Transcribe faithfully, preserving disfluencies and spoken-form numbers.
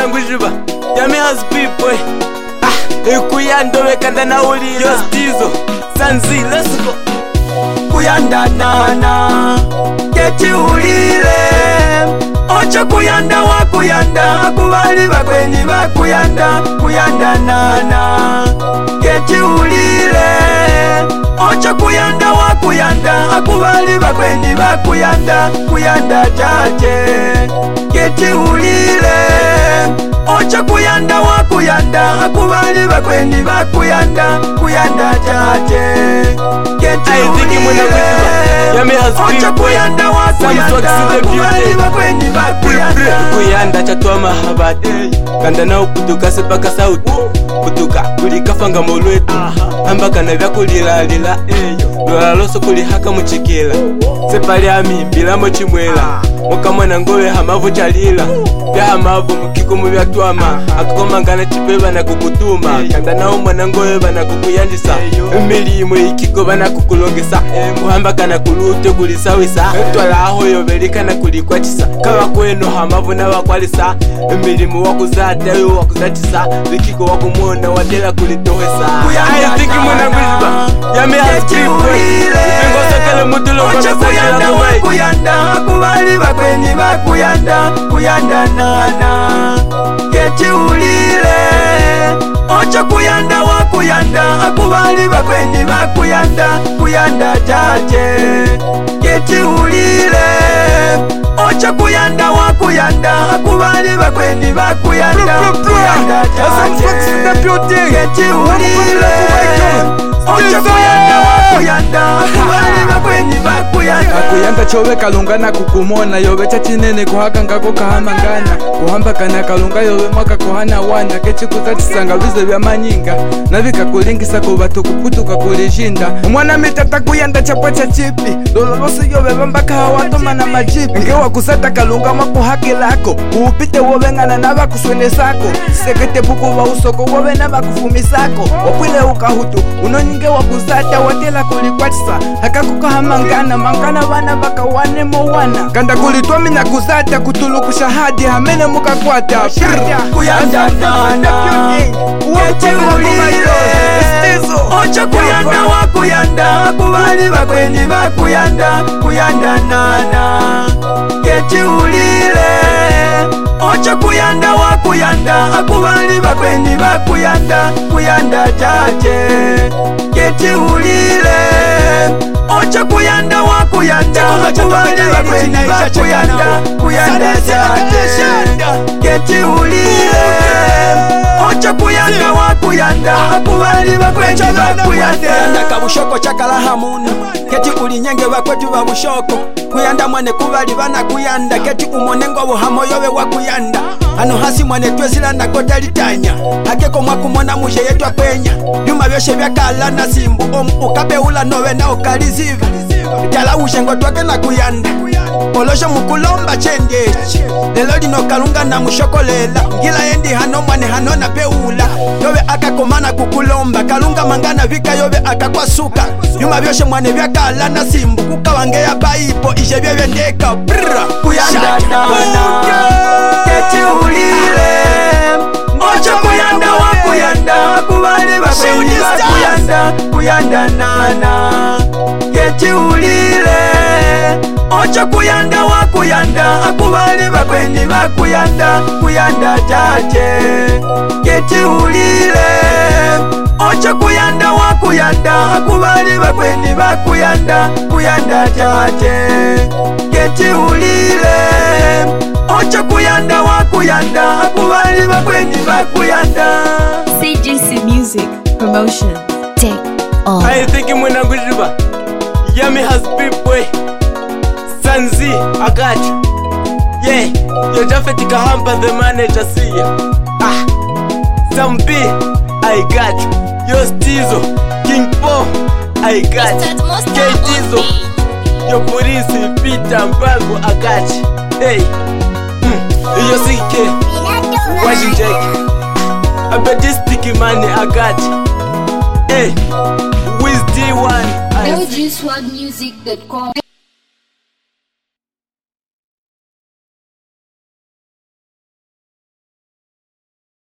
mwanangu jiba Yami has people Ah, kuyanda wekanda na uli Justizo, Sanzi, let's go Kuyanda nana Keti ulile Ocho kuyanda wa kuyanda Kubali bakweni ba kuyanda Kuyanda nana Keti ulile Ocho kuyanda wa kuyanda Kubali bakweni ba kuyanda Kuyanda chache Keti ulile Ocho kuyanda wa kuyanda Kubali bakweni ba kuyanda Kuyanda chache Keti ulile Yami has Ocho kuyanda wa kuyanda Kubali bakweni ba kuyanda Kuyanda chatwa mahabati Kanda na uputuka sepaka sauti Putuka kulikafanga molwetu Ambaka na vya kulilalila Lola loso kulihaka muchikila Sepali ami mbila mochimwela Moka mwana ngowe hamavu chalila Vya hamavu mkiku mvya tuama Akakoma ngana chipeba na kukutuma Kanda na umwana ngowe bana kukuyandisa Milimo ikiko bana kukulongesa Muhambaka na kulute kulisawisa Twala aho yovelika na kulikwachisa Kawa kweno hamavu na wakwalisa Milimo wakuzata yo wakuzatisa Likiko wakumona wadela kulitohesa Kuyanda Tiki mwana ngujiba Yami hasipwe Ipengo sakele mutulo kwa mesajela kuwai Kuyanda kubali bakweni ba kuyanda Kuyanda nana Keti ulile Ocho kuyanda wa kuyanda Kubali bakweni ba kuyanda Kuyanda chache Keti ulile Ocho kuyanda wa kuyanda Kubali bakweni ba kuyanda Kuyanda chache Keti ulile Ocho kuyanda wa kuyanda Kubali bakweni ba kuyanda Kuyanda chowe kalunga na kukumona Yowe chachinene kuhaka ngako kahamangana Kuhamba kana kalunga yowe mwaka kuhana wana Kechi kuzatisanga vize vya manyinga Navika kulingisa kubatu kuputuka kulijinda Mwana mitata kuyanda chapa cha chipi Lololosi yowe bambaka hawatoma na majipi Ngewa kusata kalunga mwako haki lako Uupite wowe ngana nava kuswene sako Sekete buku wa usoko wowe nava kufumi sako Wapwile ukahutu unonyinge wa kusata watela kulikwatisa Haka kukahamangana mangana wana baka wane mo wana Kanda kulitwami na kuzata kutuluku shahadi Hamene muka kwata Kuyanda nana Keti ulile Ocho kuyanda wa kuyanda Kubali bakweni ba kuyanda Kuyanda nana Keti ulile Ocho kuyanda wa kuyanda Kubali bakweni ba kuyanda Kuyanda chache Keti ulile Ocho kuyanda wa kuyanda Kubali bakweni ba kuyanda Kuyanda chache Keti ulile Ocho kuyanda wa kuyanda Kubali bakweni ba kuyanda Kabushoko chakala hamuna Keti ulinyenge bakwetu babushoko Kuyanda mwane kubali bana kuyanda Keti umonengo buhamo yowe wa kuyanda Ano hasi mwane twezila na kota litanya Hakeko mwakumona muje yetu akwenya Yuma vyoshe vyakala na simbu Omu ukabe ula nowe na ukaliziva Jala ushengo twake na kuyanda Olosho mukulomba chendechi Lelo dino kalunga na mushokolela Ngila endi hano mwane hano na peula Yowe akakomana kukulomba Kalunga mangana vika yowe akakwasuka Yuma vyoshe mwane vyakala na simbu Kukawange ya baipo ije vyewe ndeka Brrra Kuyanda nana Keti ulile Ocho kuyanda wa kuyanda Kubali bakweni ba kuyanda Kuyanda nana Keti ulile Ocho kuyanda wa kuyanda Kubali bakweni ba kuyanda Kuyanda chache Keti ulile Ocho kuyanda wa kuyanda Kubali bakweni ba kuyanda Kuyanda chache Keti ulile Ocho kuyanda wa kuyanda Kubali bakweni ba kuyanda C G C Music Promotion. Take all. I think mwana ngujiba Yami has people Sanzi, I got you Yeah, yo Jafeti Kahamba the manager see ya Ah, Sam B, I got you Yo Stizo, King Po, I got you K Tizo, yo Polisi, Peter Mbango, I got you Hey, mm, yo C K, Washi Jake I bet this sticky money, I got you Hey, with D one L G swag music dot com